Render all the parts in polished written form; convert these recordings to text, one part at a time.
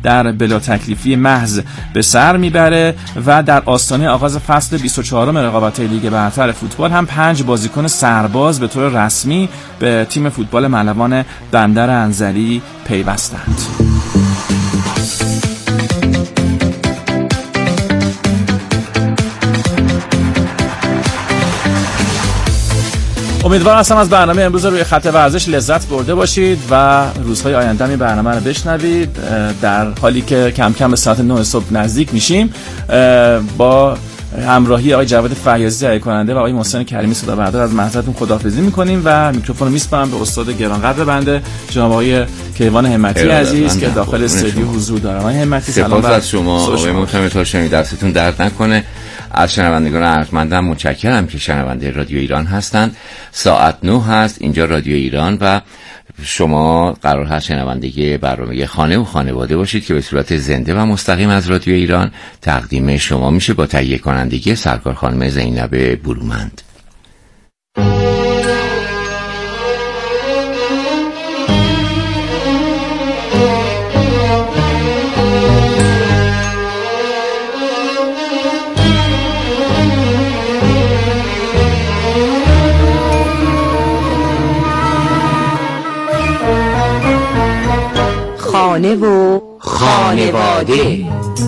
در بلا تکلیفی محض به سر میبره و در آستانه آغاز فصل 24 رقابت‌های لیگ برتر فوتبال هم 5 بازیکن سرباز به طور رسمی به تیم فوتبال ملوان بندر انزلی پیوستند. امیدوارم هستم از برنامه امروز روی خط ورزش لذت برده باشید و روزهای آینده این برنامه رو بشنوید. در حالی که کم کم به ساعت 9 صبح نزدیک میشیم، با همراهی آقای جواد فیاضی تهیه کننده و آقای محسن کریمی صدا بردار از محضرتون خداحافظی میکنیم و میکروفون رو میسپارم به استاد گرانقدر بنده جناب آقای کیوان همتی عزیز که داخل استودیو حضور دارن. آقای همتی سلام. سپاس از شما آقای محترم تاشمی، دستتون درد نکنه. از شنوندگان ارجمندم متشکرم که شنونده رادیو ایران هستند. ساعت 9 هست اینجا رادیو ایران و شما قرار هست شنونده برنامه خانه و خانواده باشید که به صورت زنده و مستقیم از رادیو ایران تقدیم شما میشه با تهیه کنندگی سرکار خانم زینب برومند. خانه و خانواده.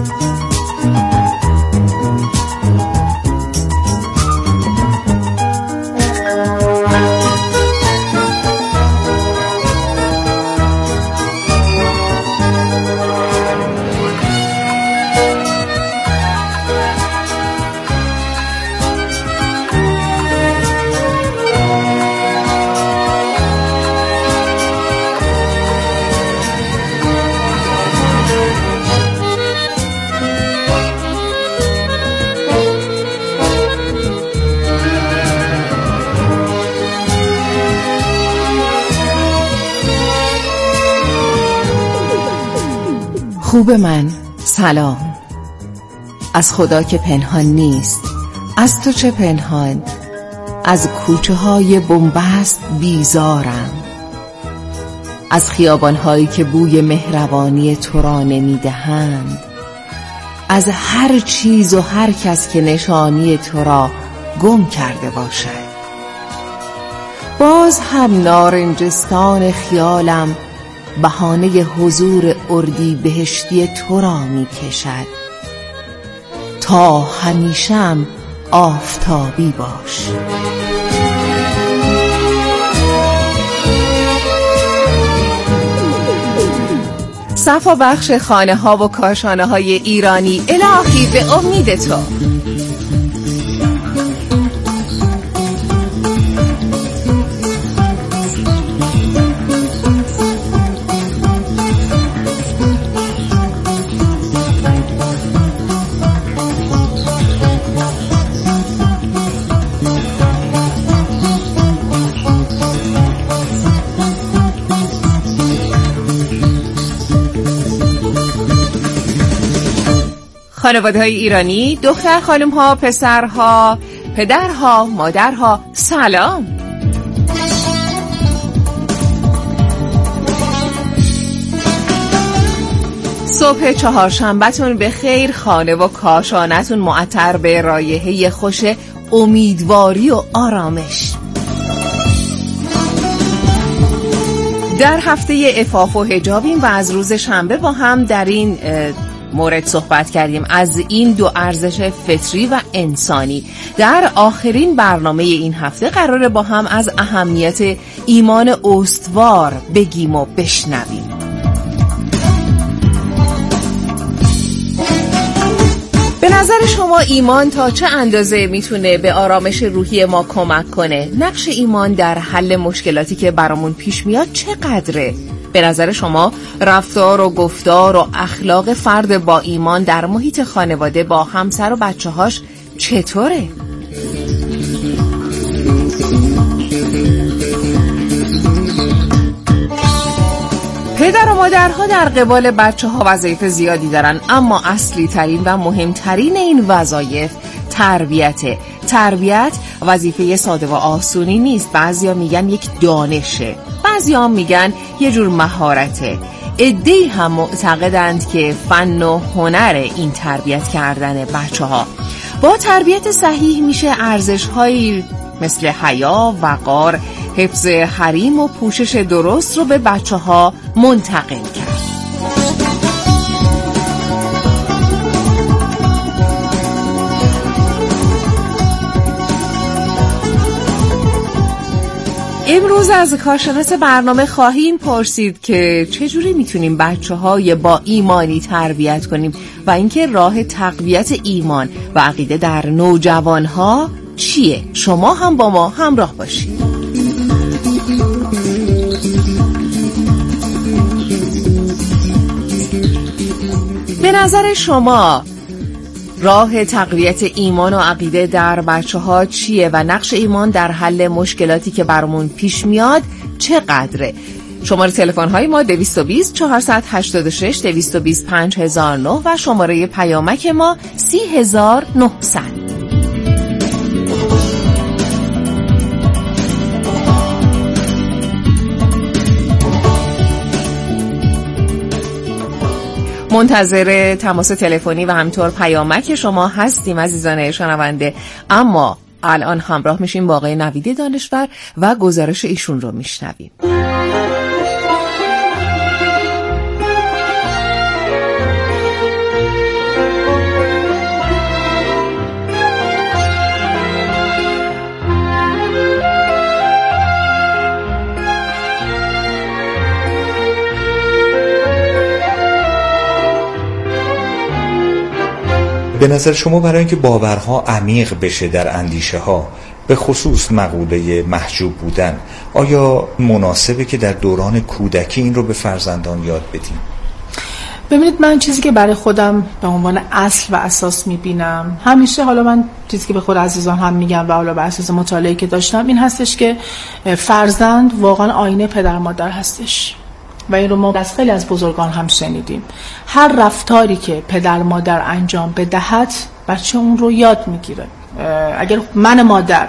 خوب من سلام. از خدا که پنهان نیست، از تو چه پنهان؟ از کوچه های بنبست بیزارم، از خیابان هایی که بوی مهربانی تو را نمیدهند، از هر چیز و هر کس که نشانی تو را گم کرده باشد. باز هم نارنجستان خیالم بهانه حضور اردی بهشتی تو را می کشد. تا همیشم آفتابی باش. صفا بخش خانه ها و کاشانه های ایرانی، الهی به امید تو. خانواده‌های ایرانی، دختر خانم‌ها، پسرها، پدرها، مادرها، سلام. صبح چهارشنبه‌تون به خیر، خانه و کاشانتون معطر به رایحه خوش امیدواری و آرامش. در هفته عفاف و حجابیم و از روز شنبه با هم در این مورد صحبت کردیم، از این دو ارزش فطری و انسانی. در آخرین برنامه این هفته قراره با هم از اهمیت ایمان استوار بگیم و بشنویم. به نظر شما ایمان تا چه اندازه میتونه به آرامش روحی ما کمک کنه؟ نقش ایمان در حل مشکلاتی که برامون پیش میاد چقدره؟ به نظر شما رفتار و گفتار و اخلاق فرد با ایمان در محیط خانواده با همسر و بچه‌هاش چطوره؟ پدر و مادرها در قبال بچه‌ها وظایف زیادی دارن، اما اصلی ترین و مهمترین این وظایف تربیته. تربیت وظیفه ساده و آسونی نیست. بعضیا میگن یک دانشه، بعضیا میگن یه جور مهارته. عده‌ای هم معتقدند که فن و هنر این تربیت کردن بچه‌ها. با تربیت صحیح میشه ارزش‌هایی مثل حیا، وقار، حفظ حریم و پوشش درست رو به بچه‌ها منتقل کرد. امروز از کارشناس برنامه خواهیم پرسید که چجوری میتونیم بچه‌های با ایمانی تربیت کنیم و اینکه راه تقویت ایمان و عقیده در نوجوانها چیه؟ شما هم با ما همراه باشید. به نظر شما راه تقویت ایمان و عقیده در بچه‌ها چیه و نقش ایمان در حل مشکلاتی که برامون پیش میاد چقدره؟ شماره تلفن های ما 220 486 220 5009 و شماره پیامک ما 30900. منتظر تماس تلفنی و همینطور پیامک شما هستیم عزیزان شنونده. اما الان همراه میشیم با آقای نوید دانشور و گزارش ایشون رو میشنویم. به نظر شما برای اینکه باورها عمیق بشه در اندیشه ها، به خصوص مقوله محجوب بودن، آیا مناسبه که در دوران کودکی این رو به فرزندان یاد بدیم؟ ببینید، من چیزی که برای خودم به عنوان اصل و اساس میبینم همیشه، حالا من چیزی که به خود عزیزان هم میگم و حالا بر اساس مطالعه‌ای که داشتم، این هستش که فرزند واقعا آینه پدر مادر هستش و این رو ما از خیلی از بزرگان هم شنیدیم. هر رفتاری که پدر مادر انجام بدهد بچه اون رو یاد میگیره. اگر من مادر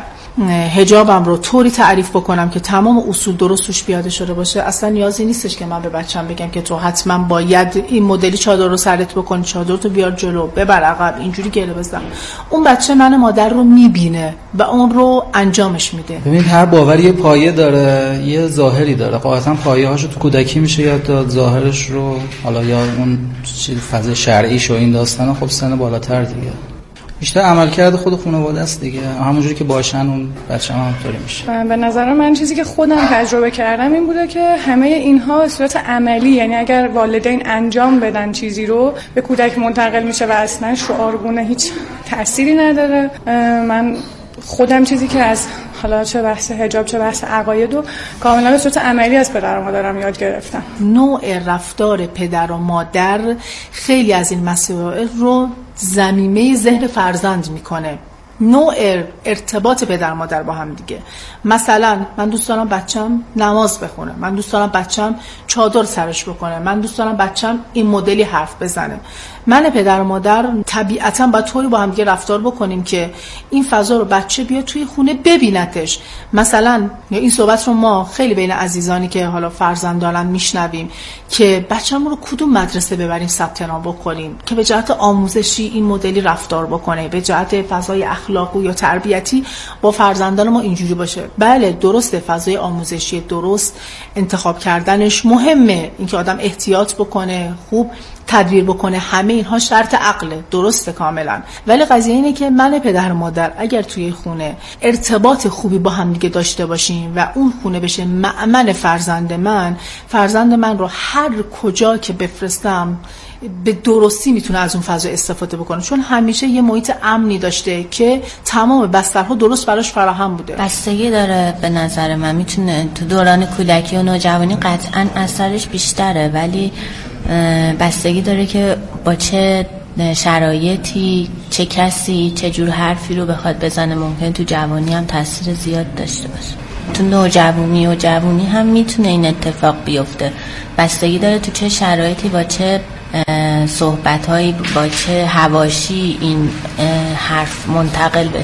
حجابم رو طوری تعریف بکنم که تمام اصول درست توش پیاده شده باشه، اصلا نیازی نیستش که من به بچه‌م بگم که تو حتما باید این مدلی چادر رو سرت بکن، چادر تو بیار جلو، ببر عقب، اینجوری گره بزن. اون بچه من مادر رو میبینه و اون رو انجامش میده. ببینید، هر باوری یه پایه داره، یه ظاهری داره. قاعدتا پایه‌هاشو تو کودکی میشه یاد داد، ظاهرش رو حالا یا اون چیز فضای شرعیش و این داستانا خب سن بالاتر دیگه بیشتر عملکرد خود خانواده است دیگه. همونجوری که باشن اون بچه هم همونطوری میشه. به نظر من چیزی که خودم تجربه کردم این بوده که همه اینها به صورت عملی، یعنی اگر والدین انجام بدن چیزی رو به کودک منتقل میشه و اصلا شعارگونه هیچ تأثیری نداره. من خودم چیزی که از حالا چه بحث حجاب چه بحث عقاید و کاملا به صورت عملی از پدر و مادرم یاد گرفتم. نوع رفتار پدر و مادر خیلی از این مسائل رو ضمیمه ذهن فرزند میکنه. نوع ارتباط پدر مادر با هم دیگه. مثلا من دوست دارم بچم نماز بخونه، من دوست دارم بچم چادر سرش بکنه، من دوست دارم بچم این مدلی حرف بزنه. من پدر و مادر طبیعتاً باید طوری با هم دیگه رفتار بکنیم که این فضا رو بچه بیاد توی خونه ببینتش. مثلا این صحبت رو ما خیلی بین عزیزانی که حالا فرزند دارن میشنویم که بچه‌مون رو کدوم مدرسه ببریم ثبت نام بکنیم که به جهت آموزشی این مدلی رفتار بکنه، به جهت فضای اخلاقی یا تربیتی با فرزندان ما اینجوری باشه. بله درسته، فضای آموزشی درست انتخاب کردنش مهمه، اینکه آدم احتیاط بکنه، خوب تدبیر بکنه، همه اینها شرط عقله، درسته کاملا. ولی قضیه اینه که من پدر مادر اگر توی خونه ارتباط خوبی با هم دیگه داشته باشیم و اون خونه بشه مأمن فرزند من رو هر کجا که بفرستم به درستی میتونه از اون فضا استفاده بکنه، چون همیشه یه محیط امنی داشته که تمام بسترها درست براش فراهم بوده. بستگی داره به نظر من، میتونه تو دوران کودکی و نوجوانی قطعا اثرش بیشتره، ولی بستگی داره که با چه شرایطی، چه کسی، چه جور حرفی رو بخواد بزنه. ممکن تو جوانی هم تاثیر زیاد داشته باشه. تو نوجوانی و جوانی هم میتونه این اتفاق بیفته. بستگی داره تو چه شرایطی، با چه صحبت‌هایی، با چه حواشی این حرف منتقل بشه.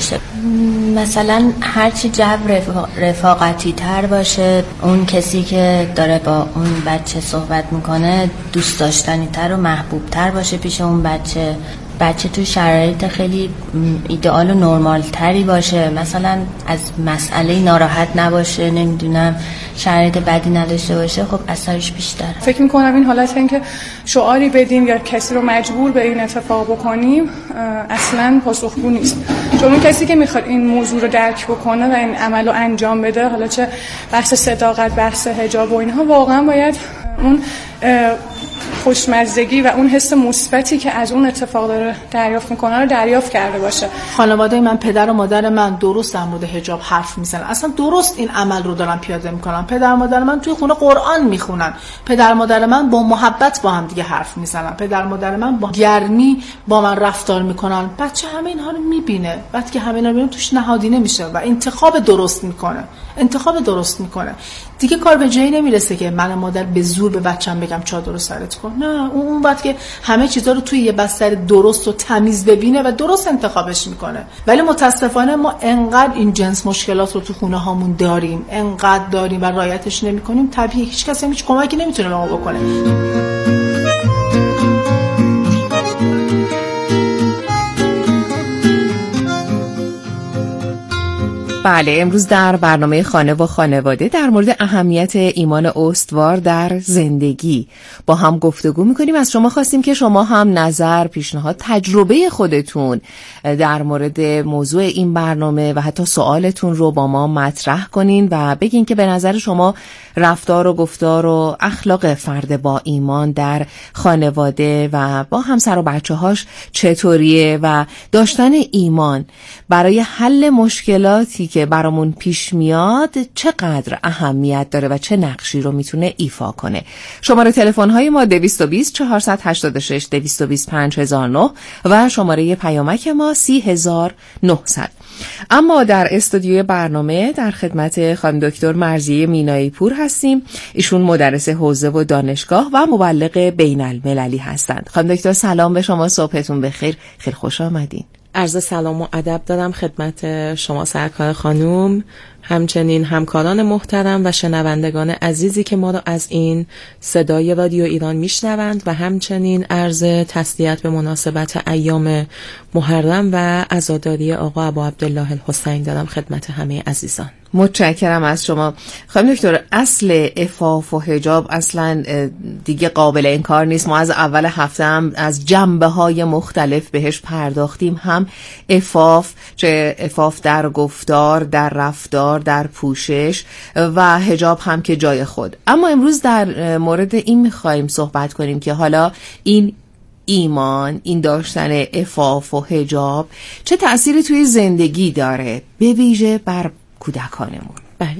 مثلا هرچی جو رفاقتی تر باشه، اون کسی که داره با اون بچه صحبت میکنه دوست داشتنی تر و محبوب تر باشه پیش اون بچه تو شرایط خیلی ایدئال و نرمال تری باشه، مثلا از مسئله ناراحت نباشه، نمیدونم شرایط بدی نداشته باشه، خب اثرش بیشتره. فکر میکنم این حالت این که شعاری بدیم یا کسی رو مجبور به این اتفاق بکنیم اصلا پاسخگو نیست، چون اون کسی که میخواد این موضوع رو درک بکنه و این عمل رو انجام بده، حالا چه بحث صداقت، بحث حجاب و اینها، واقعا باید اون خوشمزدگی و اون حس مثبتی که از اون اتفاق داره دریافت میکنه رو دریافت کرده باشه. خانواده من، پدر و مادر من درست در مورد حجاب حرف میزنن، اصلا درست این عمل رو دارن پیاده میکنن. پدر و مادر من توی خونه قرآن میخونن، پدر و مادر من با محبت با هم دیگه حرف میزنن، پدر و مادر من با گرمی با من رفتار میکنن. بچه همه اینها رو میبینه، بعد که همه اینا رو میبینه توش نهادینه میشه و انتخاب درست میکنه دیگه. کار به جایی نمیرسه که من مادر به زور به بچه‌م بگم چادر رو سرت کن. نه، اون وقت که همه چیزا رو توی یه بستر درست و تمیز ببینه و درست انتخابش میکنه. ولی متاسفانه ما انقدر این جنس مشکلات رو تو خونه هامون داریم، انقدر داریم و رعایتش نمیکنیم. طبیعیه هیچ کسی هیچ کمکی نمیتونه به ما بکنه. بله، امروز در برنامه خانه و خانواده در مورد اهمیت ایمان استوار در زندگی با هم گفتگو میکنیم. از شما خواستیم که شما هم نظر، پیشنهاد، تجربه خودتون در مورد موضوع این برنامه و حتی سوالتون رو با ما مطرح کنین و بگین که به نظر شما رفتار و گفتار و اخلاق فرد با ایمان در خانواده و با همسر و بچه‌هاش چطوریه و داشتن ایمان برای حل مشکلاتی که برامون پیش میاد چقدر اهمیت داره و چه نقشی رو میتونه ایفا کنه. شماره تلفن های ما 220 486 220 5009 و شماره پیامک ما 30900. اما در استودیوی برنامه در خدمت خانم دکتر مرضیه مینایی پور هستیم. ایشون مدرس حوزه و دانشگاه و مبلغ بین المللی هستند. خانم دکتر سلام به شما، صبحتون بخیر، خیلی خوش آمدین. عرض سلام و ادب دارم خدمت شما سرکار خانوم، همچنین همکاران محترم و شنوندگان عزیزی که ما را از این صدای رادیو ایران میشنوند و همچنین عرض تسلیت به مناسبت ایام محرم و عزاداری آقا ابا عبدالله الحسین دارم خدمت همه عزیزان. متشکرم از شما. خانم دکتر، اصل عفاف و حجاب اصلا دیگه قابل انکار نیست. ما از اول هفته هم از جنبه‌های مختلف بهش پرداختیم، هم عفاف، چه عفاف در گفتار، در رفتار، در پوشش و حجاب هم که جای خود. اما امروز در مورد این می‌خوایم صحبت کنیم که حالا این ایمان، این داشتن عفاف و حجاب چه تأثیری توی زندگی داره، به ویژه بر کودکانمون. بله،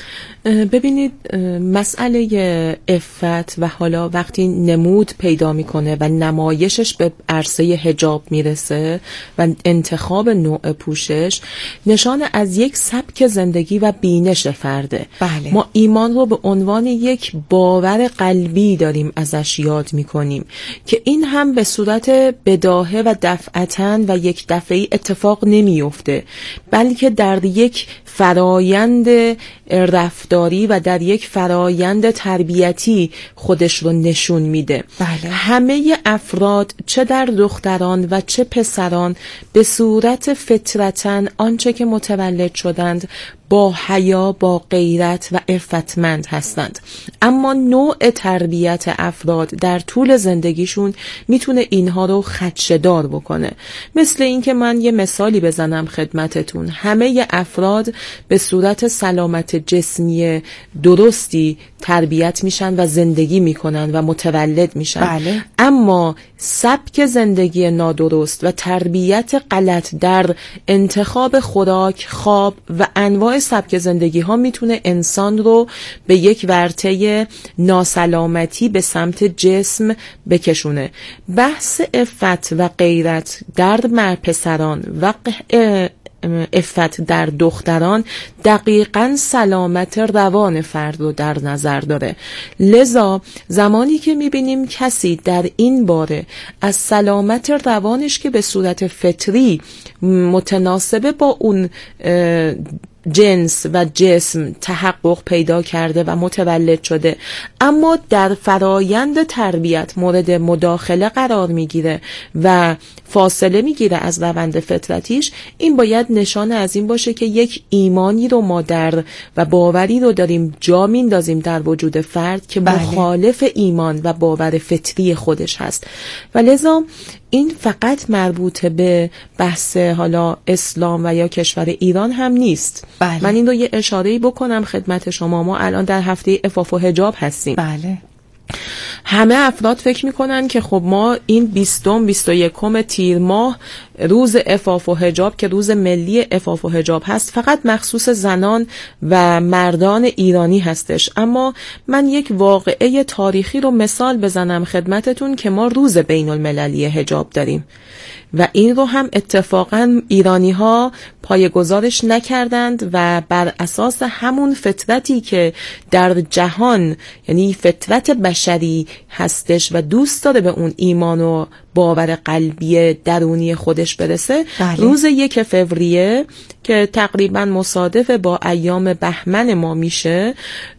ببینید مسئله عفت و حالا وقتی نمود پیدا میکنه و نمایشش به عرصه حجاب میرسه و انتخاب نوع پوشش، نشان از یک سبک زندگی و بینش فرده. بله. ما ایمان رو به عنوان یک باور قلبی داریم ازش یاد میکنیم که این هم به صورت بداهه و دفعتاً و یک دفعی اتفاق نمیفته، بلکه در یک فرایند رفتاری و در یک فرایند تربیتی خودش رو نشون میده. بله. همه افراد، چه در دختران و چه پسران، به صورت فطرتاً آنچه که متولد شدند با حیا، با غیرت و عفتمند هستند، اما نوع تربیت افراد در طول زندگیشون میتونه اینها رو خدشه‌دار بکنه. مثل این که من یه مثالی بزنم خدمتتون، همه افراد به صورت سلامت جسمی درستی تربیت میشن و زندگی میکنن و متولد میشن. بله. اما سبک زندگی نادرست و تربیت غلط در انتخاب خوراک، خواب و انواع سبک زندگی ها میتونه انسان رو به یک ورطه ناسلامتی به سمت جسم بکشونه. بحث عفت و غیرت در پسران و عفت در دختران دقیقاً سلامت روان فرد رو در نظر داره. لذا زمانی که میبینیم کسی در این باره از سلامت روانش که به صورت فطری متناسبه با اون جنس و جسم تحقق پیدا کرده و متولد شده، اما در فرایند تربیت مورد مداخله قرار میگیره و فاصله میگیره از روند فطرتیش، این باید نشانه از این باشه که یک ایمانی رو ما در و باوری رو داریم جا میندازیم در وجود فرد که مخالف ایمان و باور فطری خودش هست. و لذا این فقط مربوط به بحث حالا اسلام و یا کشور ایران هم نیست. من این رو یه اشاره‌ای بکنم خدمت شما. ما الان در هفته عفاف و حجاب هستیم. همه افراد فکر میکنن که خب ما این 20-21 تیر ماه روز عفاف و حجاب که روز ملی عفاف و حجاب هست فقط مخصوص زنان و مردان ایرانی هستش. اما من یک واقعه تاریخی رو مثال بزنم خدمتتون که ما روز بین المللی حجاب داریم و این رو هم اتفاقا ایرانی ها پایه‌گذارش نکردند و بر اساس همون فطرتی که در جهان یعنی فطرت بشری هستش و دوست داره به اون ایمان و باور قلبی درونی خودش برسه، روز 1 فوریه که تقریبا مصادف با ایام بهمن ما میشه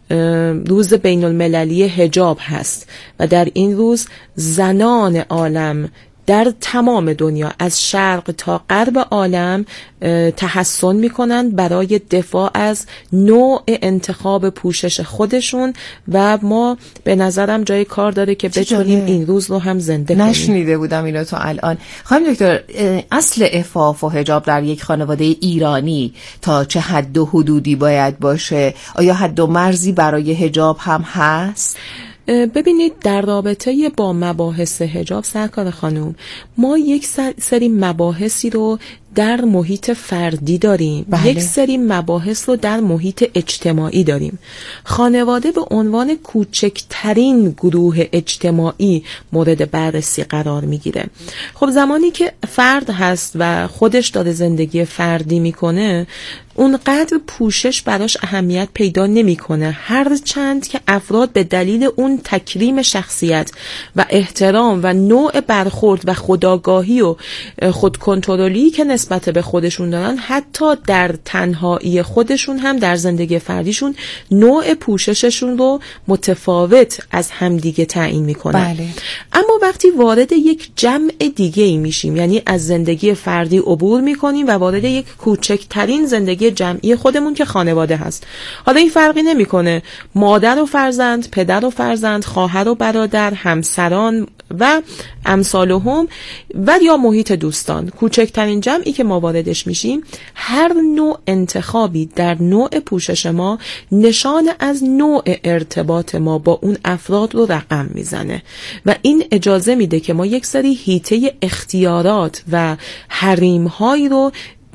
روز بین المللی حجاب هست و در این روز زنان عالم در تمام دنیا از شرق تا غرب عالم تحسن میکنن برای دفاع از نوع انتخاب پوشش خودشون و ما به نظرم جای کار داره که بتونیم این روز رو هم زنده کنیم. نشنیده بودم اینو تا الان. خانم دکتر، اصل عفاف و حجاب در یک خانواده ایرانی تا چه حد و حدودی باید باشه؟ آیا حد و مرزی برای حجاب هم هست؟ ببینید در رابطه با مباحث حجاب سرکار خانم، ما یک سری مباحثی رو در محیط فردی داریم، یک سری مباحث رو در محیط اجتماعی داریم. خانواده به عنوان کوچکترین گروه اجتماعی مورد بررسی قرار میگیره. خب زمانی که فرد هست و خودش داره زندگی فردی میکنه اونقدر پوشش براش اهمیت پیدا نمیکنه، هر چند که افراد به دلیل اون تکریم شخصیت و احترام و نوع برخورد و خودآگاهی و خودکنترلی که نسبت به خودشون دارن، حتی در تنهایی خودشون هم در زندگی فردیشون نوع پوشششون رو متفاوت از همدیگه تعیین میکنن. اما وقتی وارد یک جمع دیگه ای میشیم، یعنی از زندگی فردی عبور میکنیم و وارد یک کوچکترین زندگی جمعی خودمون که خانواده هست، حالا این فرقی نمیکنه مادر و فرزند، پدر و فرزند، خواهر و برادر، همسران و امثالهم و یا محیط دوستان، کوچکترین جمعی که ما واردش میشیم، هر نوع انتخابی در نوع پوشش ما نشان از نوع ارتباط ما با اون افراد رو رقم میزنه و این اجازه میده که ما یک سری حیطه اختیارات و حریم‌هایی رو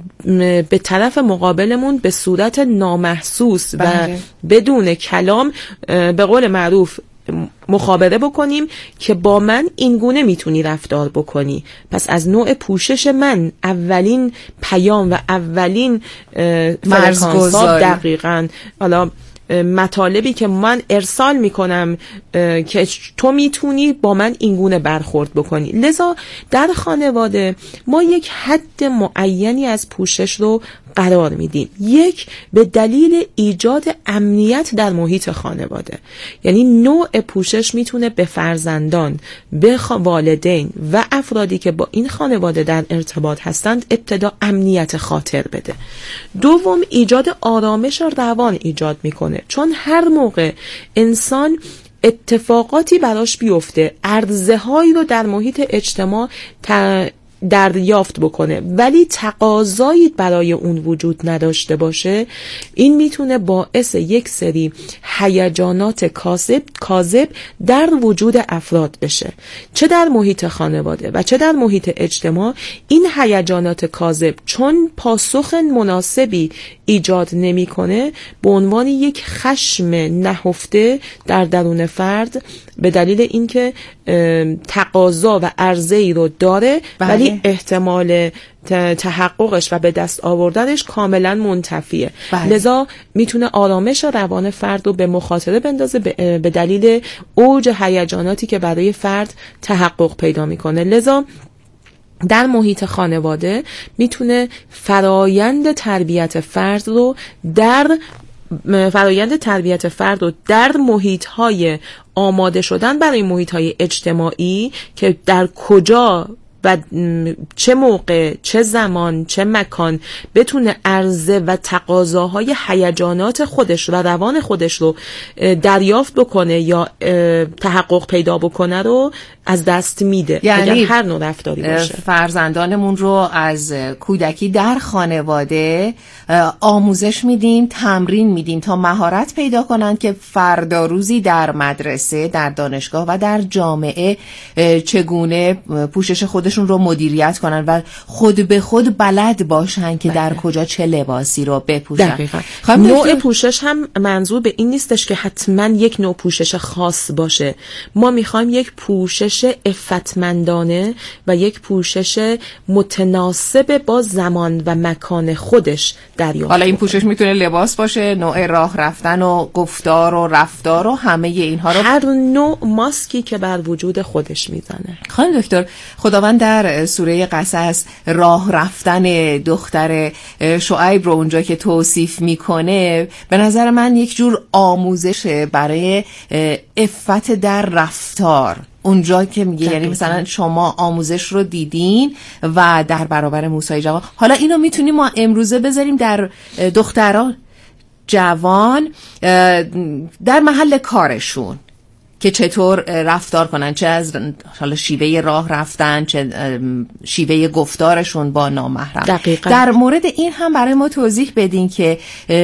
به طرف مقابلمون به صورت نامحسوس و بدون کلام به قول معروف مخابره بکنیم که با من این گونه میتونی رفتار بکنی. پس از نوع پوشش من اولین پیام و اولین مرزگذاری دقیقاً حالا مطالبی که من ارسال میکنم که تو میتونی با من اینگونه برخورد بکنی. لذا در خانواده ما یک حد معینی از پوشش رو قرار میدیم. یک، به دلیل ایجاد امنیت در محیط خانواده، یعنی نوع پوشش میتونه به فرزندان، به والدین و افرادی که با این خانواده در ارتباط هستند ابتدا امنیت خاطر بده. دوم، ایجاد آرامش روان ایجاد میکنه، چون هر موقع انسان اتفاقاتی براش بیفته، عرضه‌هایی رو در محیط اجتماع دریافت بکنه ولی تقاضایی برای اون وجود نداشته باشه، این میتونه باعث یک سری هیجانات کاذب در وجود افراد بشه، چه در محیط خانواده و چه در محیط اجتماع. این هیجانات کاذب چون پاسخ مناسبی ایجاد نمیکنه، به عنوان یک خشم نهفته در درون فرد به دلیل اینکه تقاضا و عرضه‌ای رو داره ولی احتمال تحققش و به دست آوردنش کاملا منتفیه. لذا میتونه آرامش روان فرد رو به مخاطره بندازه به دلیل اوج هیجاناتی که برای فرد تحقق پیدا میکنه. لذا در محیط خانواده میتونه فرایند تربیت فرد رو در محیط‌های آماده شدن برای محیط‌های اجتماعی که در کجا و چه موقع، چه زمان، چه مکان بتونه عرضه و تقاضاهای هیجانات خودش و روان خودش رو دریافت بکنه یا تحقق پیدا بکنه رو از دست میده. یعنی اگر هر نوع رفتاری باشه. فرزندانمون رو از کودکی در خانواده آموزش میدیم، تمرین میدیم تا مهارت پیدا کنن که فردا روزی در مدرسه، در دانشگاه و در جامعه چگونه پوشش خودشون رو مدیریت کنن و خود به خود بلد باشن که در کجا چه لباسی رو بپوشن. دقیقا. نوع پوشش هم منظور به این نیستش که حتما یک نوع پوشش خاص باشه. ما میخوایم یک پوشش عفتمندانه و یک پوشش متناسب با زمان و مکان خودش دریافت. حالا این پوشش میتونه لباس باشه، نوع راه رفتن و گفتار و رفتار و همه اینها رو، هر نوع ماسکی که بر وجود خودش میزنه. خانم دکتر، خداوند در سوره قصص راه رفتن دختر شعیب رو اونجا که توصیف میکنه، به نظر من یک جور آموزش برای عفت در رفتار اونجا که میگه، یعنی مثلا شما آموزش رو دیدین و در برابر موسی جوان، حالا اینو میتونیم ما امروزه بذاریم در دختران جوان در محل کارشون که چطور رفتار کنن، چه از حالا شیوه راه رفتن، چه شیوه گفتارشون با نامحرم. دقیقا. در مورد این هم برای ما توضیح بدین که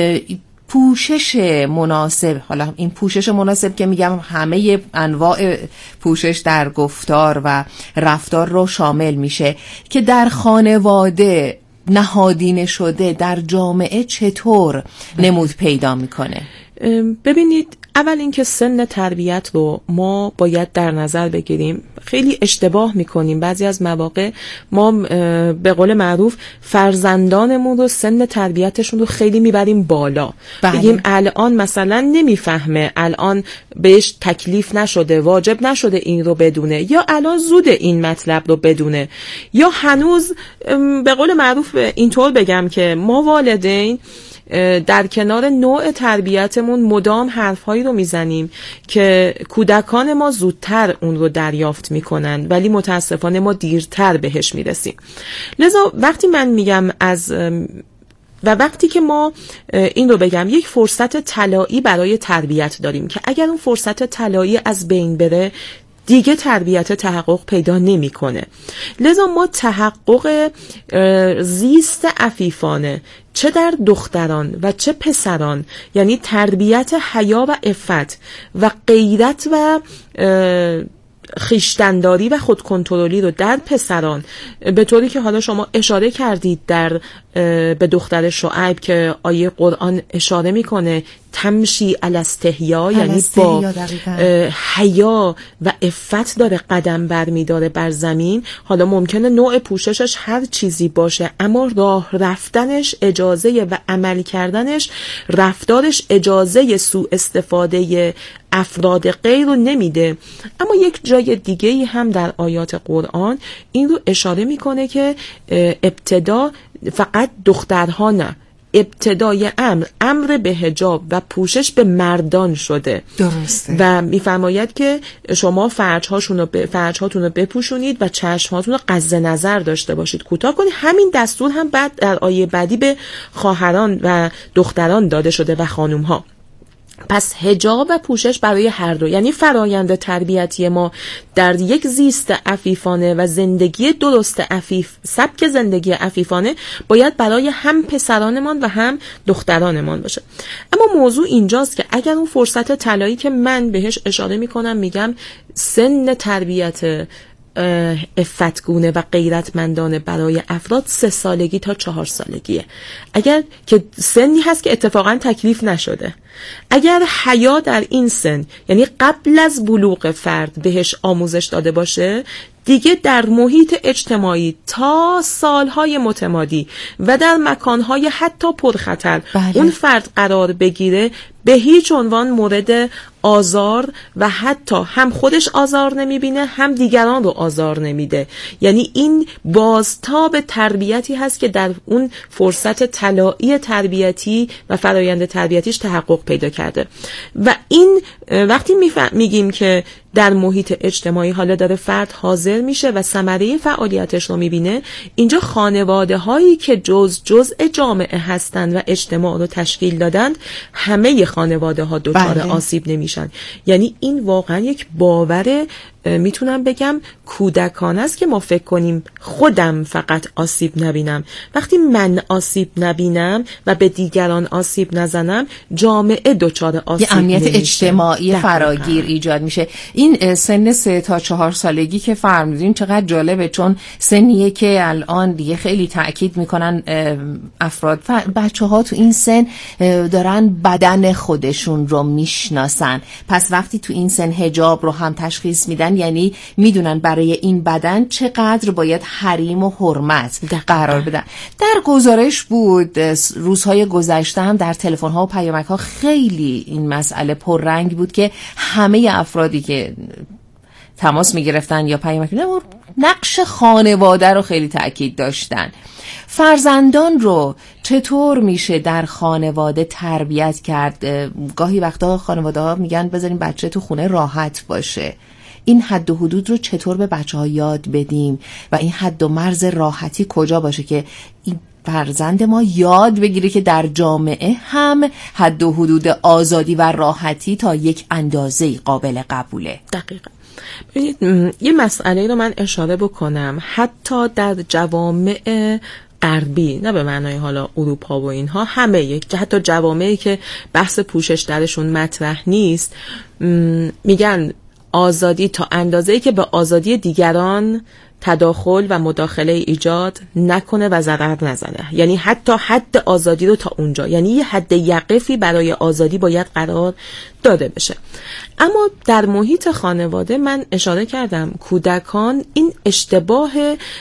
پوشش مناسب، حالا این پوشش مناسب که میگم همه انواع پوشش در گفتار و رفتار رو شامل میشه، که در خانواده نهادینه شده در جامعه چطور نمود پیدا میکنه؟ ببینید، اول اینکه سن تربیت رو ما باید در نظر بگیریم. خیلی اشتباه میکنیم بعضی از مواقع. ما به قول معروف فرزندانمون رو سن تربیتشون رو خیلی میبریم بالا. بگیم الان مثلا نمیفهمه، الان بهش تکلیف نشده، واجب نشده این رو بدونه، یا الان زود این مطلب رو بدونه، یا هنوز به قول معروف اینطور بگم که ما والدین در کنار نوع تربیتمون مدام حرفهایی رو میزنیم که کودکان ما زودتر اون رو دریافت میکنن، ولی متاسفانه ما دیرتر بهش میرسیم. لذا وقتی من میگم و وقتی که ما این رو بگم، یک فرصت طلایی برای تربیت داریم که اگر اون فرصت طلایی از بین بره دیگه تربیت تحقق پیدا نمیکنه. لذا ما تحقق زیست عفیفانه چه در دختران و چه پسران، یعنی تربیت حیا و عفت و غیرت و خویشتن‌داری و خودکنترلی رو در پسران، به طوری که حالا شما اشاره کردید به دختر شعیب که آیه قرآن اشاره میکنه تمشی علی استحیا، یعنی با حیا و عفت داره قدم برمیداره بر زمین. حالا ممکنه نوع پوششش هر چیزی باشه، اما راه رفتنش اجازه و عمل کردنش، رفتارش اجازه سوء استفاده افراد غیر رو نمیده. اما یک جای دیگه هم در آیات قرآن این رو اشاره میکنه که ابتدا فقط دخترها نه، ابتدای امر به حجاب و پوشش به مردان شده. درسته. و میفرماید که شما فرجهاتون رو بپوشونید و چشمهاتون رو قصد نظر داشته باشید، کوتاه کنید. همین دستور هم بعد در آیه بعدی به خواهران و دختران داده شده و خانومها. پس حجاب و پوشش برای هر دو، یعنی فرایند تربیتی ما در یک زیست عفیفانه و زندگی درست عفیف، سبک زندگی عفیفانه، باید برای هم پسرانمان و هم دخترانمان باشه. اما موضوع اینجاست که اگر اون فرصت طلایی که من بهش اشاره میکنم، میگم سن تربیت عفتگونه و غیرتمندانه برای افراد 3 سالگی تا 4 سالگیه. اگر که سنی هست که اتفاقا تکلیف نشده، اگر حیا در این سن، یعنی قبل از بلوغ فرد، بهش آموزش داده باشه، دیگه در محیط اجتماعی تا سالهای متمادی و در مکانهای حتی پرخطر اون فرد قرار بگیره، به هیچ عنوان مورد آزار و حتی هم خودش آزار نمیبینه، هم دیگران رو آزار نمیده. یعنی این بازتاب تربیتی هست که در اون فرصت طلایی تربیتی و فرایند تربیتیش تحقق پیدا کرده. و این وقتی میگیم که در محیط اجتماعی حالا داره فرد حاضر میشه و ثمره فعالیتش رو میبینه، اینجا خانواده هایی که جزء جامعه هستند و اجتماع رو تشکیل دادند، همه خانواده ها دچار آسیب نمیشن. یعنی این واقعا یک باور میتونم بگم کودکانه است که ما فکر کنیم خودم فقط آسیب نبینم. وقتی من آسیب نبینم و به دیگران آسیب نزنم، جامعه دچار آسیب نمیشه. امنیت اجتماعی فراگیر ایجاد میشه. این سن 3 تا 4 سالگی که فرمودین چقدر جالبه، چون سنیه که الان دیگه خیلی تأکید میکنن افراد بچه‌ها تو این سن دارن بدن خودشون رو میشناسن. پس وقتی تو این سن حجاب رو هم تشخیص میدن، یعنی میدونن برای این بدن چقدر باید حریم و حرمت قرار بدن. در گزارش بود روزهای گذشته هم در تلفن‌ها و پیامک‌ها خیلی این مسئله پررنگ بود که همه افرادی که تماس میگرفتن یا پیامک میدادن نقش خانواده رو خیلی تأکید داشتن. فرزندان رو چطور میشه در خانواده تربیت کرد؟ گاهی وقتا خانواده ها میگن بذاریم بچه تو خونه راحت باشه. این حد و حدود رو چطور به بچه ها یاد بدیم و این حد و مرز راحتی کجا باشه که این فرزند ما یاد بگیره که در جامعه هم حد و حدود آزادی و راحتی تا یک اندازه قابل قبوله؟ دقیقاً. یه مسئله رو من اشاره بکنم، حتی در جوامع غربی، نه به معنای حالا اروپا و اینها، همه حتی جوامعی که بحث پوشش درشون مطرح نیست، میگن آزادی تا اندازه‌ای که به آزادی دیگران تداخل و مداخله ایجاد نکنه و ضرر نزنه. یعنی حتی حد آزادی رو تا اونجا، یعنی یه حد یقفی برای آزادی باید قرار داده بشه. اما در محیط خانواده من اشاره کردم کودکان، این اشتباه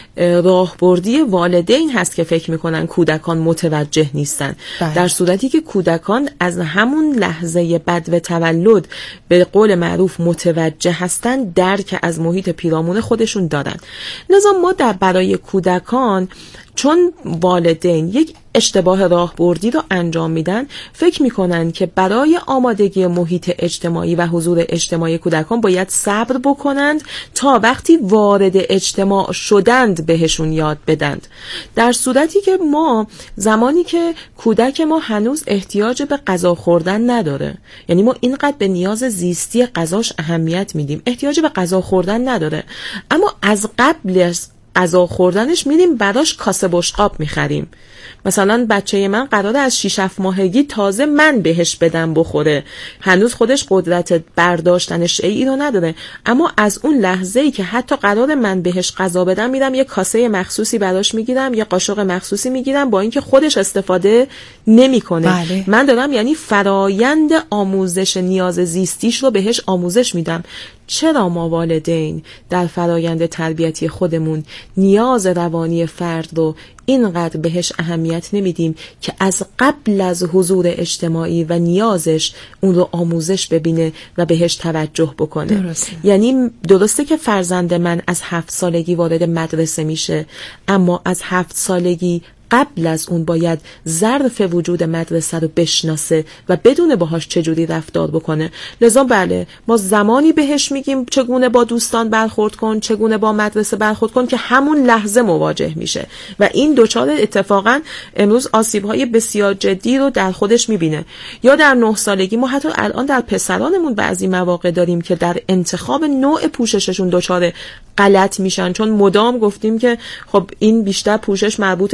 راهبردی والدین هست که فکر میکنن کودکان متوجه نیستن. در صورتی که کودکان از همون لحظه بدو تولد به قول معروف متوجه هستن، درک از محیط پیرامون خودشون دارن. لذا ما برای کودکان، چون والدین یک اشتباه راهبردی رو انجام میدن، فکر میکنن که برای آمادگی محیط اجتماعی و حضور اجتماعی کودکان باید صبر بکنند تا وقتی وارد اجتماع شدند بهشون یاد بدند. در صورتی که ما زمانی که کودک ما هنوز احتیاج به غذا خوردن نداره، یعنی ما اینقدر به نیاز زیستی غذاش اهمیت میدیم، احتیاج به غذا خوردن نداره، اما از قبل غذا خوردنش میریم براش کاسه بشقاب میخریم. مثلا بچه من قراره از 6-7 ماهگی تازه من بهش بدم بخوره، هنوز خودش قدرت برداشتن شیئی رو نداره، اما از اون لحظه‌ای که حتی قراره من بهش غذا بدم، میرم یه کاسه مخصوصی براش میگیرم، یه قاشق مخصوصی میگیرم، با اینکه خودش استفاده نمیکنه. من دارم یعنی فرایند آموزش نیاز زیستیش رو بهش آموزش میدم. چرا ما والدین در فرایند تربیتی خودمون نیاز روانی فرد رو اینقدر بهش اهمیت نمیدیم که از قبل از حضور اجتماعی و نیازش اون رو آموزش ببینه و بهش توجه بکنه؟ یعنی درسته که فرزند من از 7 سالگی وارد مدرسه میشه، اما از 7 سالگی قبل از اون باید ظرف وجود مدرسه رو بشناسه و بدونه باهاش چجوری رفتار بکنه. لذا بله، ما زمانی بهش میگیم چگونه با دوستان برخورد کن، چگونه با مدرسه برخورد کن که همون لحظه مواجه میشه و این دوچار اتفاقا امروز آسیب‌های بسیار جدی رو در خودش میبینه. یا در 9 سالگی ما حتی الان در پسرانمون بعضی مواقع داریم که در انتخاب نوع پوشششون دوچار غلط میشن، چون مدام گفتیم که خب این بیشتر پوشش مربوط به دختر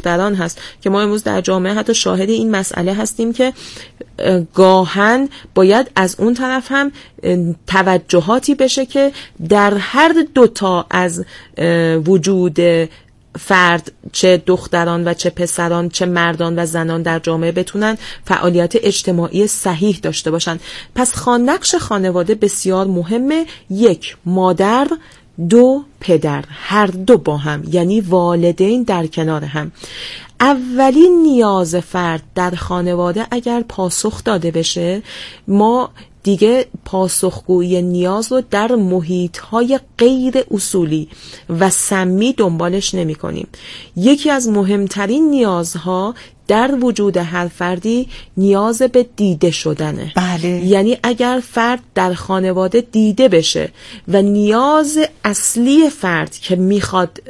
دختران هست که ما امروز در جامعه حتی شاهد این مسئله هستیم که گاهن باید از اون طرف هم توجهاتی بشه که در هر دوتا از وجود فرد، چه دختران و چه پسران، چه مردان و زنان در جامعه بتونن فعالیت اجتماعی صحیح داشته باشن. پس نقش خانواده بسیار مهمه. 1 مادر، 2 پدر، هر دو با هم، یعنی والدین در کنار هم. اولین نیاز فرد در خانواده اگر پاسخ داده بشه، ما دیگه پاسخگویی نیاز رو در محیط‌های غیر اصولی و سمی دنبالش نمی کنیم. یکی از مهمترین نیازها در وجود هر فردی نیاز به دیده شدنه. بله. یعنی اگر فرد در خانواده دیده بشه و نیاز اصلی فرد که میخواد